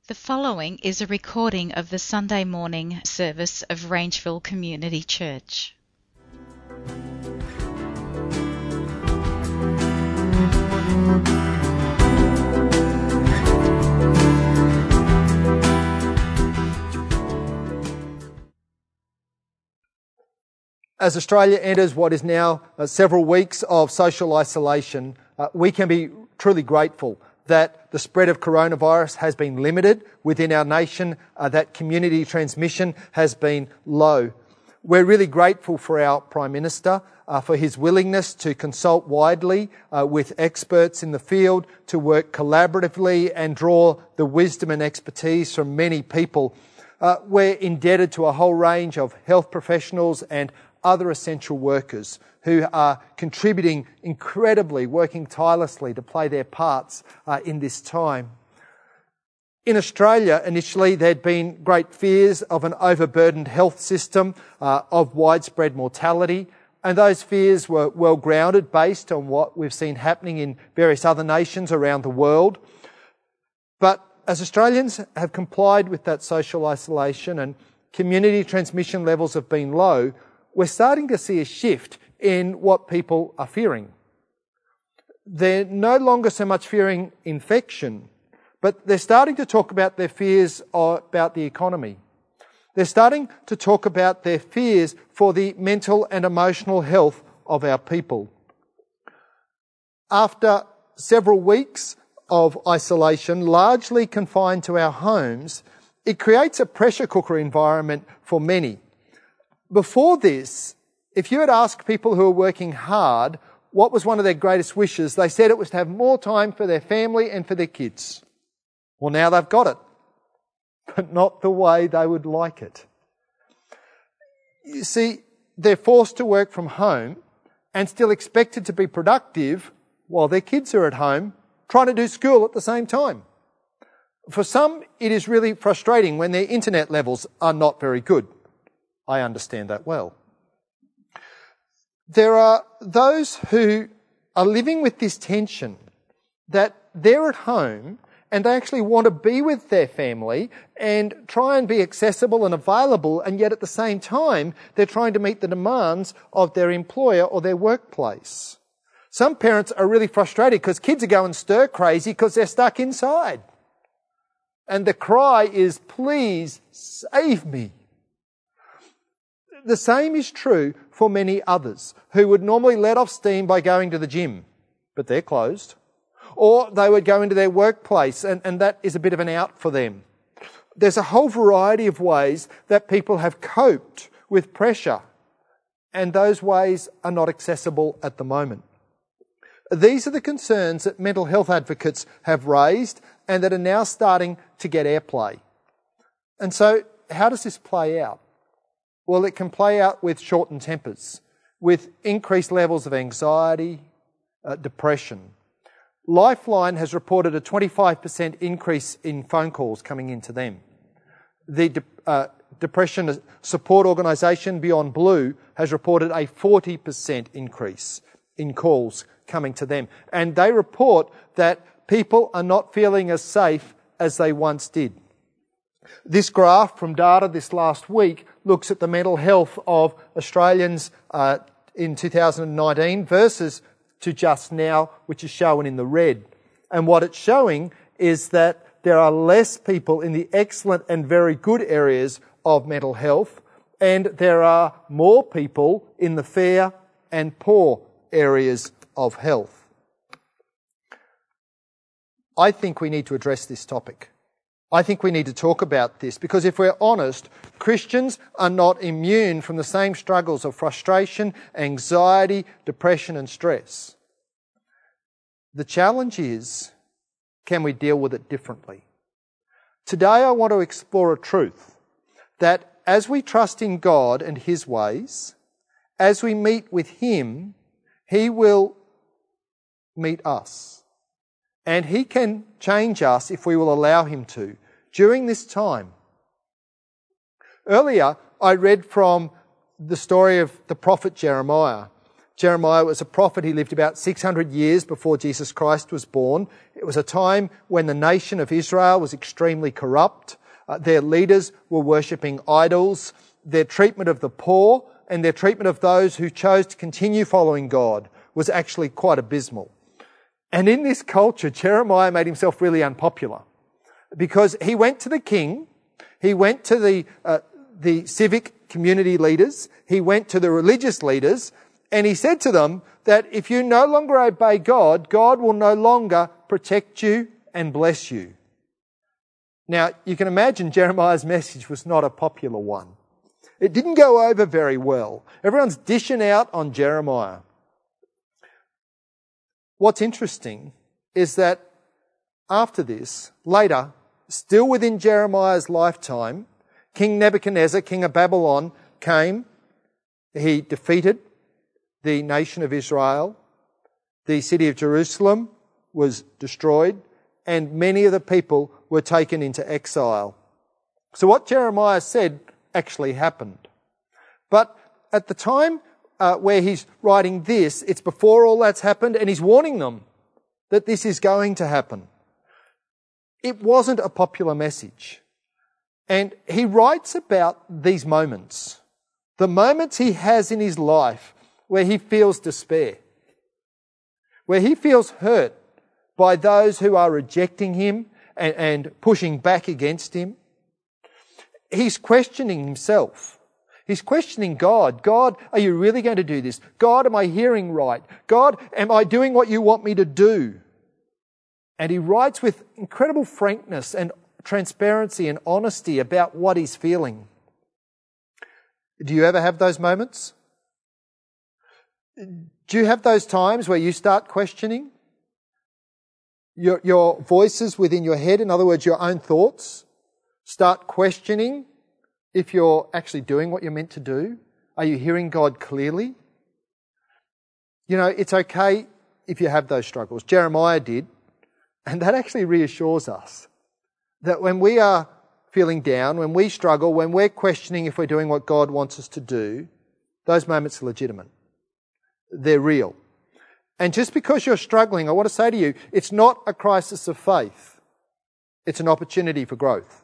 The following is a recording of the Sunday morning service of Rangeville Community Church. As Australia enters what is now several weeks of social isolation, we can be truly grateful that the spread of coronavirus has been limited within our nation, that community transmission has been low. We're really grateful for our Prime Minister, for his willingness to consult widely with experts in the field, to work collaboratively and draw the wisdom and expertise from many people. We're indebted to a whole range of health professionals and other essential workers who are contributing incredibly, working tirelessly to play their parts in this time. In Australia, initially, there'd been great fears of an overburdened health system, of widespread mortality, and those fears were well grounded based on what we've seen happening in various other nations around the world. But as Australians have complied with that social isolation and community transmission levels have been low, we're starting to see a shift in what people are fearing. They're no longer so much fearing infection, but they're starting to talk about their fears about the economy. They're starting to talk about their fears for the mental and emotional health of our people. After several weeks of isolation, largely confined to our homes, it creates a pressure cooker environment for many. Before this, if you had asked people who are working hard what was one of their greatest wishes, they said it was to have more time for their family and for their kids. Well, now they've got it, but not the way they would like it. You see, they're forced to work from home and still expected to be productive while their kids are at home trying to do school at the same time. For some, it is really frustrating when their internet levels are not very good. I understand that well. There are those who are living with this tension that they're at home and they actually want to be with their family and try and be accessible and available, and yet at the same time they're trying to meet the demands of their employer or their workplace. Some parents are really frustrated because kids are going stir crazy because they're stuck inside. And the cry is, "Please save me." The same is true for many others who would normally let off steam by going to the gym, but they're closed. Or they would go into their workplace and that is a bit of an out for them. There's a whole variety of ways that people have coped with pressure, and those ways are not accessible at the moment. These are the concerns that mental health advocates have raised and that are now starting to get airplay. And so, how does this play out? Well, it can play out with shortened tempers, with increased levels of anxiety, depression. Lifeline has reported a 25% increase in phone calls coming into them. The depression support organisation Beyond Blue has reported a 40% increase in calls coming to them. And they report that people are not feeling as safe as they once did. This graph from data this last week looks at the mental health of Australians in 2019 versus to just now, which is shown in the red. And what it's showing is that there are less people in the excellent and very good areas of mental health, and there are more people in the fair and poor areas of health. I think we need to address this topic. I think we need to talk about this because if we're honest, Christians are not immune from the same struggles of frustration, anxiety, depression and stress. The challenge is, can we deal with it differently? Today I want to explore a truth that as we trust in God and His ways, as we meet with Him, He will meet us. And He can change us if we will allow Him to during this time. Earlier, I read from the story of the prophet Jeremiah. Jeremiah was a prophet. He lived about 600 years before Jesus Christ was born. It was a time when the nation of Israel was extremely corrupt. Their leaders were worshipping idols. Their treatment of the poor and their treatment of those who chose to continue following God was actually quite abysmal. And in this culture, Jeremiah made himself really unpopular because he went to the king, he went to the civic community leaders, he went to the religious leaders, and he said to them that if you no longer obey God, God will no longer protect you and bless you. Now, you can imagine Jeremiah's message was not a popular one. It didn't go over very well. Everyone's dishing out on Jeremiah. What's interesting is that after this, later, still within Jeremiah's lifetime, King Nebuchadnezzar, king of Babylon, came. He defeated the nation of Israel. The city of Jerusalem was destroyed, and many of the people were taken into exile. So what Jeremiah said actually happened. But at the time where he's writing this, it's before all that's happened, and he's warning them that this is going to happen. It wasn't a popular message. And he writes about these moments, the moments he has in his life where he feels despair, where he feels hurt by those who are rejecting him and pushing back against him. He's questioning himself. He's questioning God. God, are you really going to do this? God, am I hearing right? God, am I doing what you want me to do? And he writes with incredible frankness and transparency and honesty about what he's feeling. Do you ever have those moments? Do you have those times where you start questioning your voices within your head, in other words, your own thoughts? Start questioning if you're actually doing what you're meant to do. Are you hearing God clearly? You know, it's okay if you have those struggles. Jeremiah did, and that actually reassures us that when we are feeling down, when we struggle, when we're questioning if we're doing what God wants us to do, those moments are legitimate. They're real. And just because you're struggling, I want to say to you, it's not a crisis of faith. It's an opportunity for growth.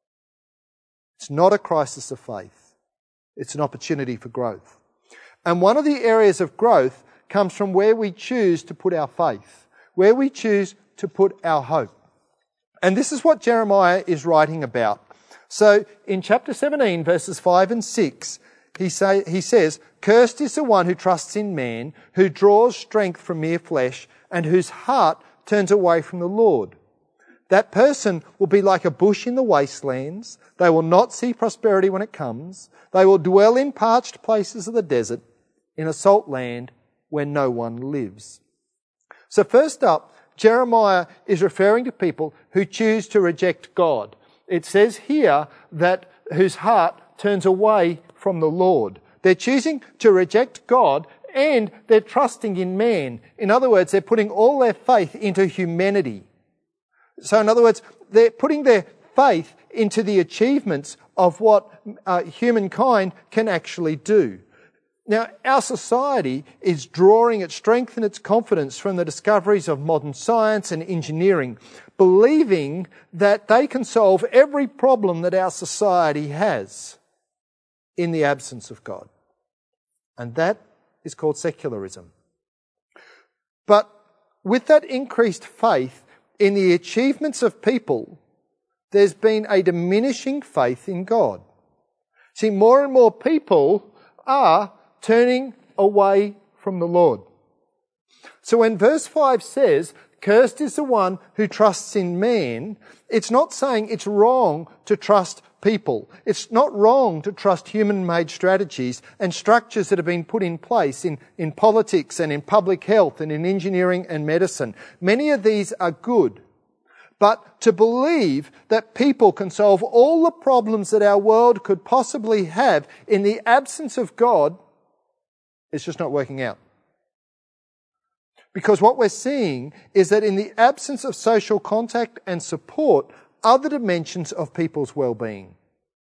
It's not a crisis of faith. It's an opportunity for growth. And one of the areas of growth comes from where we choose to put our faith, where we choose to put our hope. And this is what Jeremiah is writing about. So in chapter 17, verses 5 and 6, he says, "Cursed is the one who trusts in man, who draws strength from mere flesh, and whose heart turns away from the Lord. That person will be like a bush in the wastelands. They will not see prosperity when it comes. They will dwell in parched places of the desert, in a salt land where no one lives." So first up, Jeremiah is referring to people who choose to reject God. It says here that whose heart turns away from the Lord. They're choosing to reject God and they're trusting in man. In other words, they're putting all their faith into humanity. So in other words, they're putting their faith into the achievements of what humankind can actually do. Now, our society is drawing its strength and its confidence from the discoveries of modern science and engineering, believing that they can solve every problem that our society has in the absence of God. And that is called secularism. But with that increased faith in the achievements of people, there's been a diminishing faith in God. See, more and more people are turning away from the Lord. So when verse 5 says, "Cursed is the one who trusts in man," it's not saying it's wrong to trust people. It's not wrong to trust human-made strategies and structures that have been put in place in politics and in public health and in engineering and medicine. Many of these are good. But to believe that people can solve all the problems that our world could possibly have in the absence of God, it's just not working out. Because what we're seeing is that in the absence of social contact and support, other dimensions of people's well-being,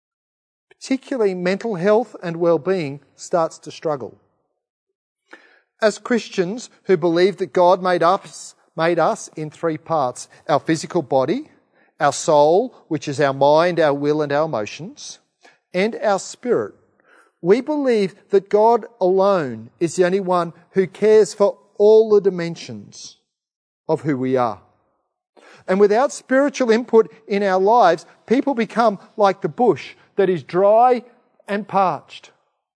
particularly mental health and well-being, starts to struggle. As Christians who believe that God made us in three parts: our physical body, our soul, which is our mind, our will and our emotions, and our spirit, we believe that God alone is the only one who cares for all the dimensions of who we are. And without spiritual input in our lives, people become like the bush that is dry and parched.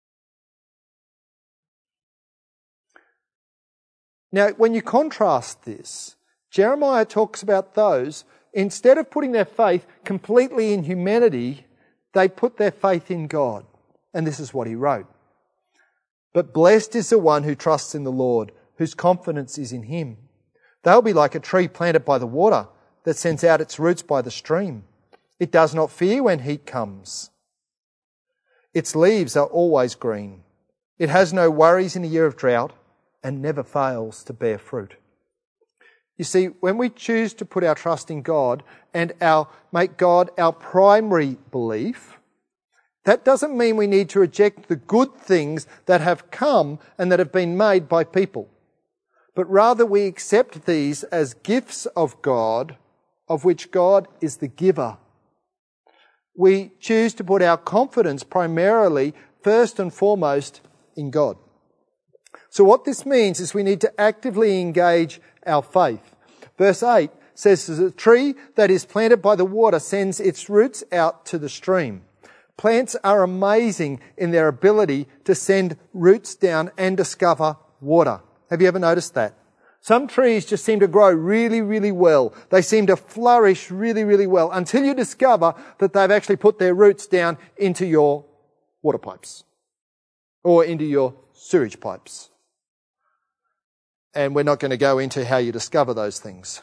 Now, when you contrast this, Jeremiah talks about those, instead of putting their faith completely in humanity, they put their faith in God. And this is what he wrote. But blessed is the one who trusts in the Lord, whose confidence is in him. They'll be like a tree planted by the water that sends out its roots by the stream. It does not fear when heat comes. Its leaves are always green. It has no worries in a year of drought and never fails to bear fruit. You see, when we choose to put our trust in God and make God our primary belief, that doesn't mean we need to reject the good things that have come and that have been made by people, but rather we accept these as gifts of God, of which God is the giver. We choose to put our confidence primarily, first and foremost, in God. So what this means is we need to actively engage our faith. Verse 8 says, "The tree that is planted by the water sends its roots out to the stream." Plants are amazing in their ability to send roots down and discover water. Have you ever noticed that? Some trees just seem to grow really, really well. They seem to flourish really, really well until you discover that they've actually put their roots down into your water pipes or into your sewage pipes. And we're not going to go into how you discover those things.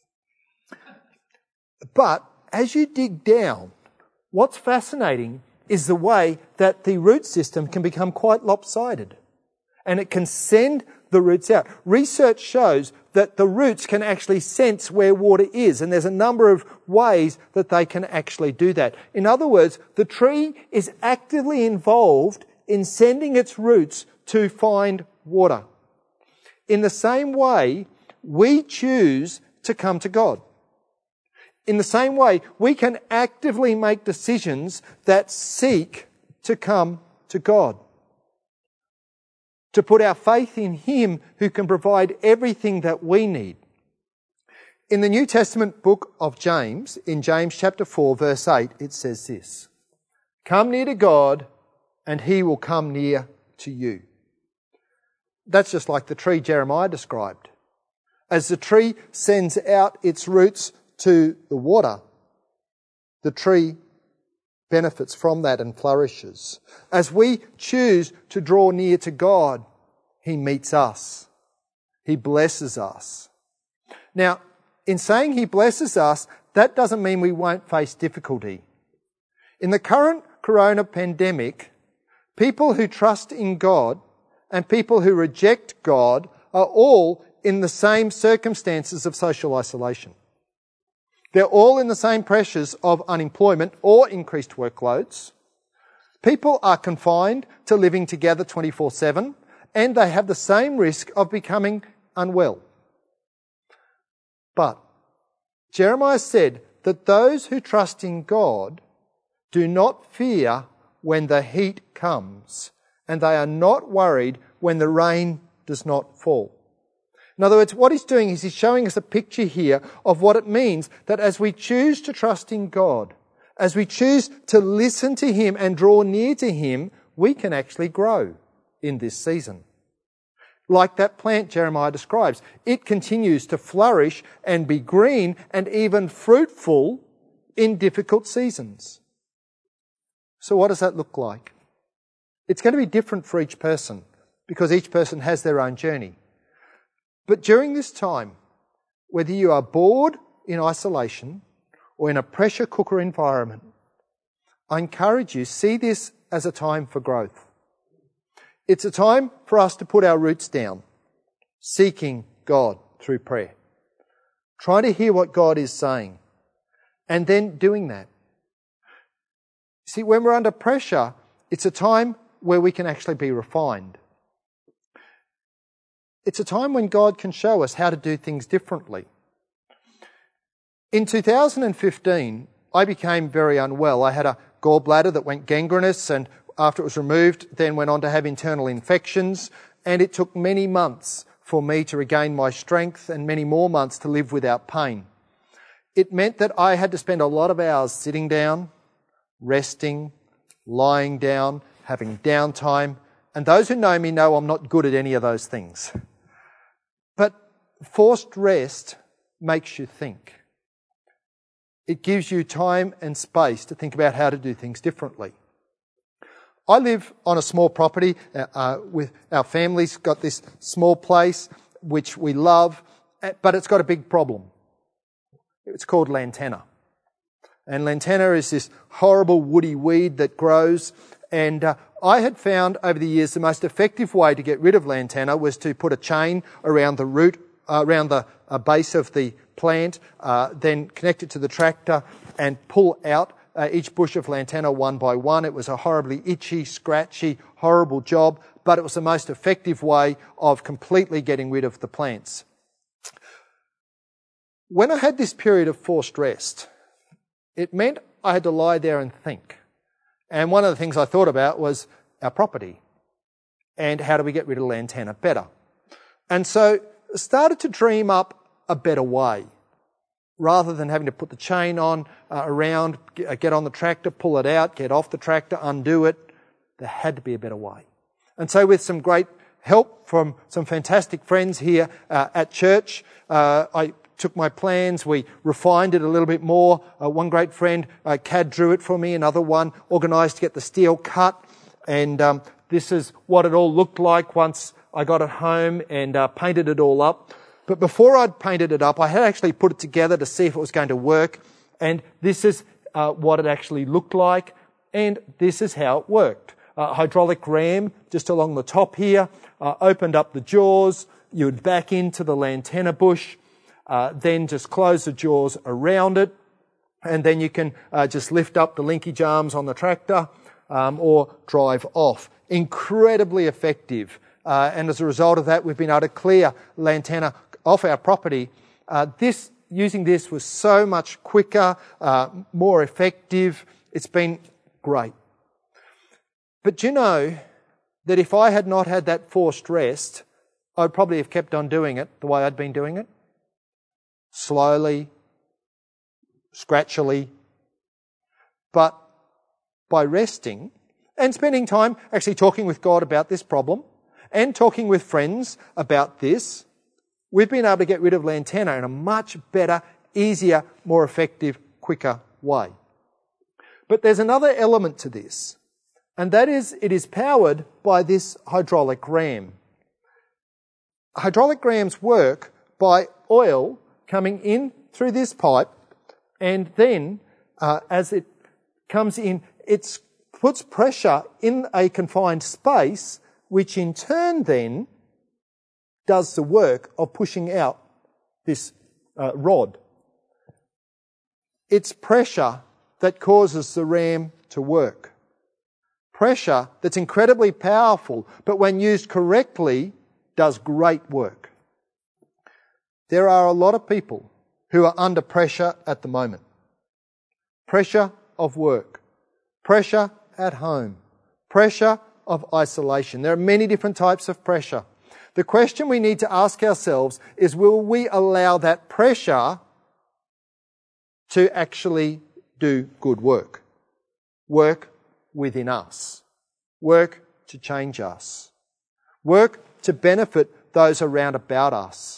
But as you dig down, what's fascinating is the way that the root system can become quite lopsided. And it can send the roots out. Research shows that the roots can actually sense where water is, and there's a number of ways that they can actually do that. In other words, the tree is actively involved in sending its roots to find water. In the same way, we choose to come to God. In the same way, we can actively make decisions that seek to come to God, to put our faith in Him who can provide everything that we need. In the New Testament book of James, in James chapter 4, verse 8, it says this: "Come near to God, and He will come near to you." That's just like the tree Jeremiah described. As the tree sends out its roots to the water, the tree benefits from that and flourishes. As we choose to draw near to God, He meets us. He blesses us. Now, in saying He blesses us, that doesn't mean we won't face difficulty. In the current corona pandemic, people who trust in God and people who reject God are all in the same circumstances of social isolation. They're all in the same pressures of unemployment or increased workloads. People are confined to living together 24/7, and they have the same risk of becoming unwell. But Jeremiah said that those who trust in God do not fear when the heat comes, and they are not worried when the rain does not fall. In other words, what he's doing is he's showing us a picture here of what it means that as we choose to trust in God, as we choose to listen to Him and draw near to Him, we can actually grow in this season. Like that plant Jeremiah describes, it continues to flourish and be green and even fruitful in difficult seasons. So what does that look like? It's going to be different for each person because each person has their own journey. But during this time, whether you are bored in isolation or in a pressure cooker environment, I encourage you, see this as a time for growth. It's a time for us to put our roots down, seeking God through prayer, trying to hear what God is saying, and then doing that. See, when we're under pressure, it's a time where we can actually be refined. It's a time when God can show us how to do things differently. In 2015, I became very unwell. I had a gallbladder that went gangrenous, and after it was removed, then went on to have internal infections, and it took many months for me to regain my strength and many more months to live without pain. It meant that I had to spend a lot of hours sitting down, resting, lying down, having downtime, and those who know me know I'm not good at any of those things. But forced rest makes you think. It gives you time and space to think about how to do things differently. I live on a small property with our family's got this small place which we love, but it's got a big problem. It's called lantana. And lantana is this horrible woody weed that grows, and I had found over the years the most effective way to get rid of lantana was to put a chain around the root, around the base of the plant, then connect it to the tractor and pull out each bush of lantana one by one. It was a horribly itchy, scratchy, horrible job, but it was the most effective way of completely getting rid of the plants. When I had this period of forced rest, it meant I had to lie there and think. And one of the things I thought about was our property and how do we get rid of lantana better. And so I started to dream up a better way. Rather than having to put the chain on, around, get on the tractor, pull it out, get off the tractor, undo it, there had to be a better way. And so with some great help from some fantastic friends here at church, I took my plans, we refined it a little bit more. One great friend, CAD drew it for me, another one organised to get the steel cut, and this is what it all looked like once I got it home and painted it all up. But before I'd painted it up, I had actually put it together to see if it was going to work. And this is what it actually looked like. And this is how it worked. Hydraulic ram just along the top here, opened up the jaws. You would back into the lantana bush, then just close the jaws around it. And then you can just lift up the linkage arms on the tractor or drive off. Incredibly effective. And as a result of that, we've been able to clear lantana off our property. Using this was so much quicker, more effective. It's been great. But do you know that if I had not had that forced rest, I'd probably have kept on doing it the way I'd been doing it? Slowly, scratchily. But by resting and spending time actually talking with God about this problem and talking with friends about this, we've been able to get rid of lantana in a much better, easier, more effective, quicker way. But there's another element to this, and that is it is powered by this hydraulic ram. Hydraulic rams work by oil coming in through this pipe, and then as it comes in, it puts pressure in a confined space, which in turn then does the work of pushing out this rod. It's pressure that causes the ram to work. Pressure that's incredibly powerful, but when used correctly, does great work. There are a lot of people who are under pressure at the moment. Pressure of work, pressure at home, pressure of isolation. There are many different types of pressure. The question we need to ask ourselves is, will we allow that pressure to actually do good work? Work within us. Work to change us. Work to benefit those around about us.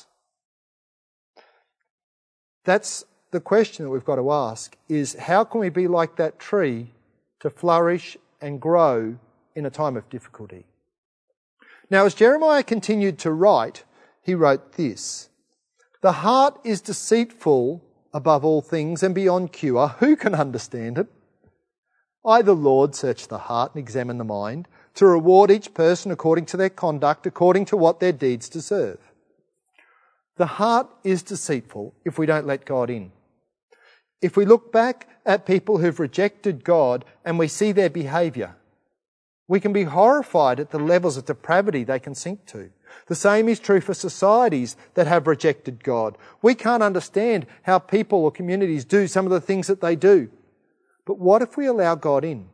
That's the question that we've got to ask, is how can we be like that tree to flourish and grow in a time of difficulty? Now, as Jeremiah continued to write, he wrote this: "The heart is deceitful above all things and beyond cure. Who can understand it? I, the Lord, search the heart and examine the mind, to reward each person according to their conduct, according to what their deeds deserve." The heart is deceitful if we don't let God in. If we look back at people who've rejected God and we see their behaviour, we can be horrified at the levels of depravity they can sink to. The same is true for societies that have rejected God. We can't understand how people or communities do some of the things that they do. But what if we allow God in?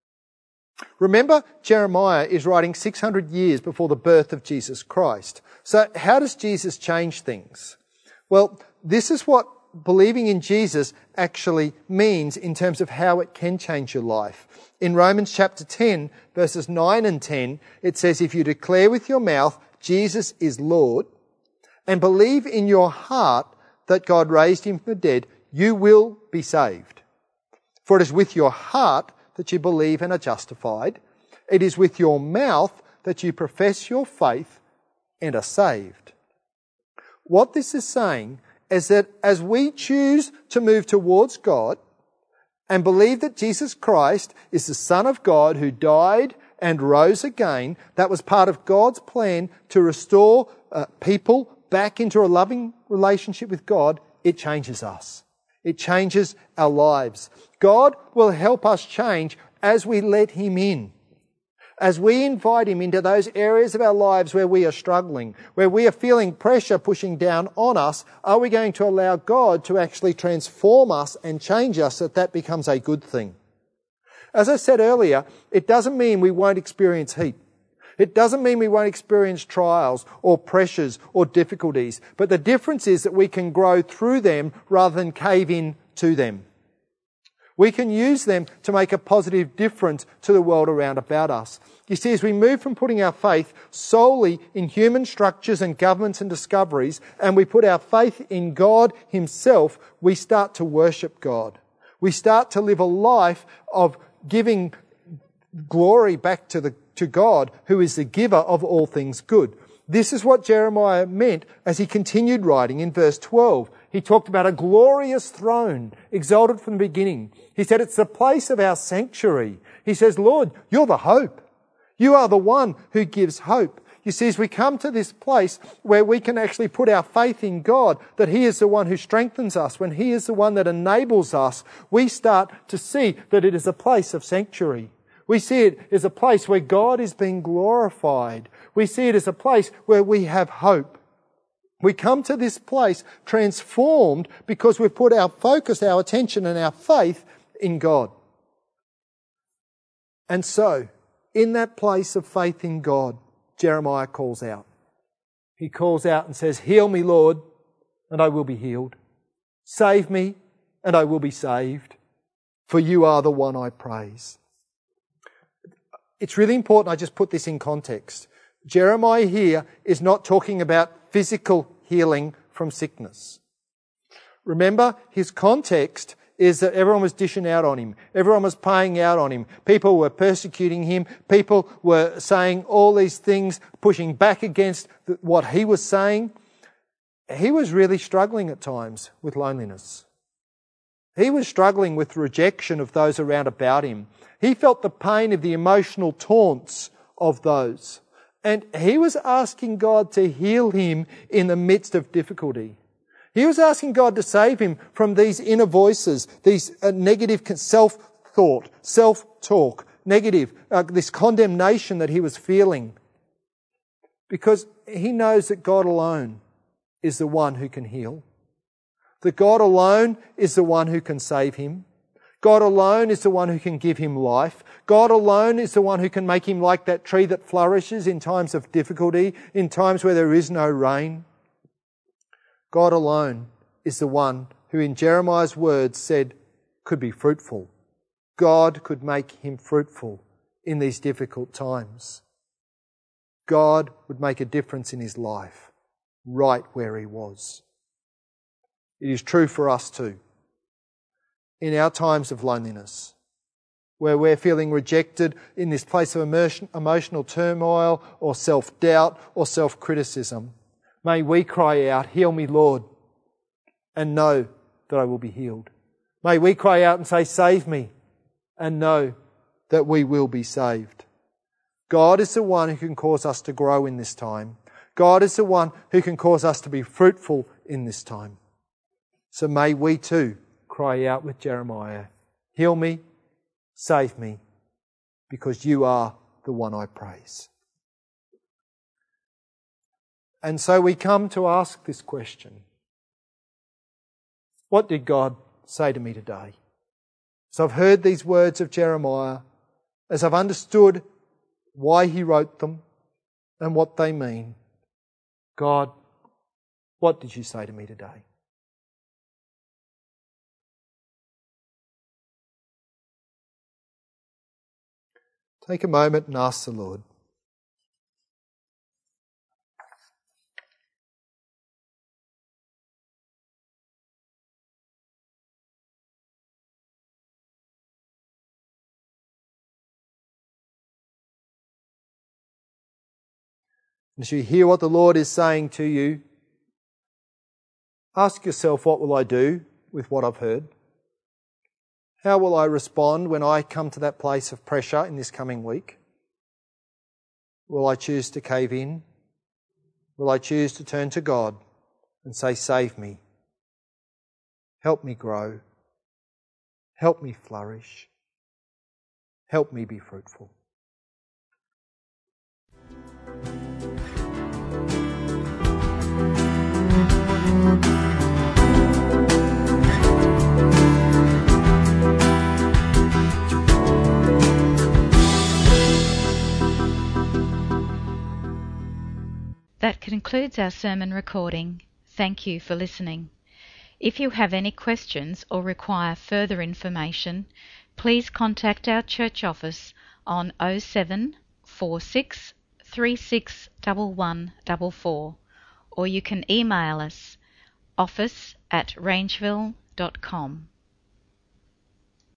Remember, Jeremiah is writing 600 years before the birth of Jesus Christ. So how does Jesus change things? Well, this is what believing in Jesus actually means in terms of how it can change your life. In Romans chapter 10, verses 9 and 10, it says, if you declare with your mouth Jesus is Lord and believe in your heart that God raised him from the dead, you will be saved. For it is with your heart that you believe and are justified. It is with your mouth that you profess your faith and are saved. What this is saying is that as we choose to move towards God and believe that Jesus Christ is the Son of God who died and rose again, that was part of God's plan to restore people back into a loving relationship with God, it changes us. It changes our lives. God will help us change as we let him in. As we invite him into those areas of our lives where we are struggling, where we are feeling pressure pushing down on us, are we going to allow God to actually transform us and change us so that becomes a good thing? As I said earlier, it doesn't mean we won't experience heat. It doesn't mean we won't experience trials or pressures or difficulties. But the difference is that we can grow through them rather than cave in to them. We can use them to make a positive difference to the world around about us. You see, as we move from putting our faith solely in human structures and governments and discoveries, and we put our faith in God himself, we start to worship God. We start to live a life of giving glory back to God, who is the giver of all things good. This is what Jeremiah meant as he continued writing in verse 12. He talked about a glorious throne, exalted from the beginning. He said it's the place of our sanctuary. He says, Lord, you're the hope. You are the one who gives hope. You see, as we come to this place where we can actually put our faith in God, that he is the one who strengthens us, when he is the one that enables us, we start to see that it is a place of sanctuary. We see it as a place where God is being glorified. We see it as a place where we have hope. We come to this place transformed because we've put our focus, our attention and our faith in God. And so, in that place of faith in God, Jeremiah calls out. He calls out and says, heal me, Lord, and I will be healed. Save me, and I will be saved. For you are the one I praise. It's really important I just put this in context. Jeremiah here is not talking about physical healing from sickness. Remember, his context is that everyone was dishing out on him. Everyone was paying out on him. People were persecuting him. People were saying all these things, pushing back against what he was saying. He was really struggling at times with loneliness. He was struggling with rejection of those around about him. He felt the pain of the emotional taunts of those. And he was asking God to heal him in the midst of difficulty. He was asking God to save him from these inner voices, these negative self-thought, self-talk, negative, this condemnation that he was feeling. Because he knows that God alone is the one who can heal. That God alone is the one who can save him. God alone is the one who can give him life. God alone is the one who can make him like that tree that flourishes in times of difficulty, in times where there is no rain. God alone is the one who, in Jeremiah's words, said could be fruitful. God could make him fruitful in these difficult times. God would make a difference in his life, right where he was. It is true for us too. In our times of loneliness, where we're feeling rejected in this place of emotional turmoil or self-doubt or self-criticism, may we cry out, heal me, Lord, and know that I will be healed. May we cry out and say, save me, and know that we will be saved. God is the one who can cause us to grow in this time. God is the one who can cause us to be fruitful in this time. So may we too cry out with Jeremiah, heal me, save me, because you are the one I praise. And so we come to ask this question. What did God say to me today? As I've heard these words of Jeremiah, as I've understood why he wrote them and what they mean, God, what did you say to me today? Take a moment and ask the Lord. As you hear what the Lord is saying to you, ask yourself, what will I do with what I've heard? How will I respond when I come to that place of pressure in this coming week? Will I choose to cave in? Will I choose to turn to God and say, save me? Help me grow. Help me flourish. Help me be fruitful. That concludes our sermon recording. Thank you for listening. If you have any questions or require further information, please contact our church office on 07 46 36 1144, or you can email us office@rangeville.com.